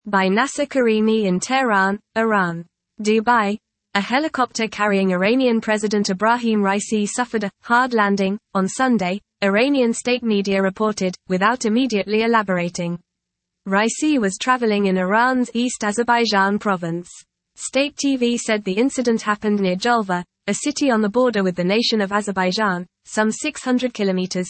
by Nasser Karimi in Tehran, Iran. Dubai. A helicopter carrying Iranian President Ebrahim Raisi suffered a hard landing on Sunday, Iranian state media reported, without immediately elaborating. Raisi was traveling in Iran's East Azerbaijan province. State TV said the incident happened near Julva, a city on the border with the nation of Azerbaijan, some 600 kilometers,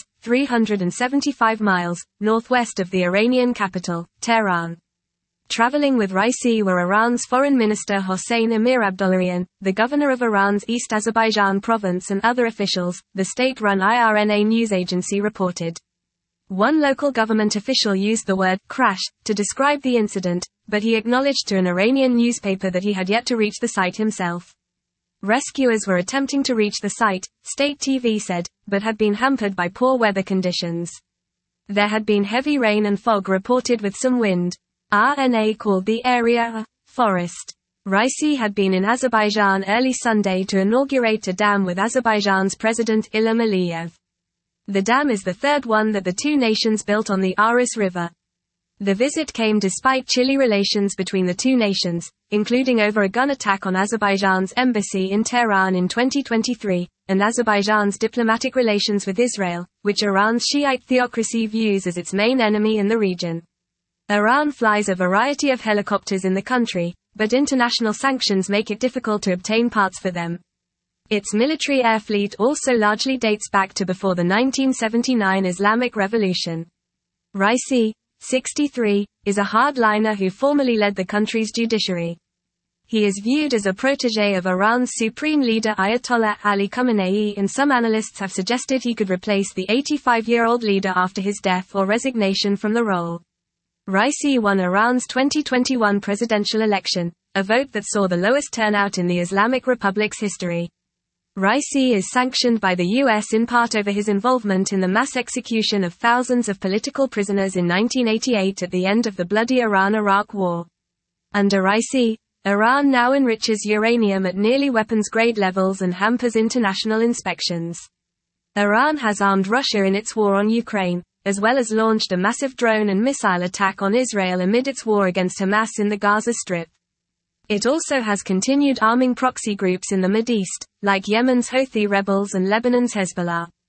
375 miles, northwest of the Iranian capital, Tehran. Traveling with Raisi were Iran's Foreign Minister Hossein Amir-Abdollahian, the governor of Iran's East Azerbaijan province and other officials, the state-run IRNA news agency reported. One local government official used the word crash to describe the incident, but he acknowledged to an Iranian newspaper that he had yet to reach the site himself. Rescuers were attempting to reach the site, state TV said, but had been hampered by poor weather conditions. There had been heavy rain and fog reported with some wind. RNA called the area a forest. Raisi had been in Azerbaijan early Sunday to inaugurate a dam with Azerbaijan's President Ilham Aliyev. The dam is the third one that the two nations built on the Aras River. The visit came despite chilly relations between the two nations, including over a gun attack on Azerbaijan's embassy in Tehran in 2023, and Azerbaijan's diplomatic relations with Israel, which Iran's Shiite theocracy views as its main enemy in the region. Iran flies a variety of helicopters in the country, but international sanctions make it difficult to obtain parts for them. Its military air fleet also largely dates back to before the 1979 Islamic Revolution. Raisi, 63, is a hardliner who formerly led the country's judiciary. He is viewed as a protege of Iran's supreme leader Ayatollah Ali Khamenei, and some analysts have suggested he could replace the 85-year-old leader after his death or resignation from the role. Raisi won Iran's 2021 presidential election, a vote that saw the lowest turnout in the Islamic Republic's history. Raisi is sanctioned by the U.S. in part over his involvement in the mass execution of thousands of political prisoners in 1988 at the end of the bloody Iran-Iraq War. Under Raisi, Iran now enriches uranium at nearly weapons-grade levels and hampers international inspections. Iran has armed Russia in its war on Ukraine, as well as launched a massive drone and missile attack on Israel amid its war against Hamas in the Gaza Strip. It also has continued arming proxy groups in the Mideast, like Yemen's Houthi rebels and Lebanon's Hezbollah.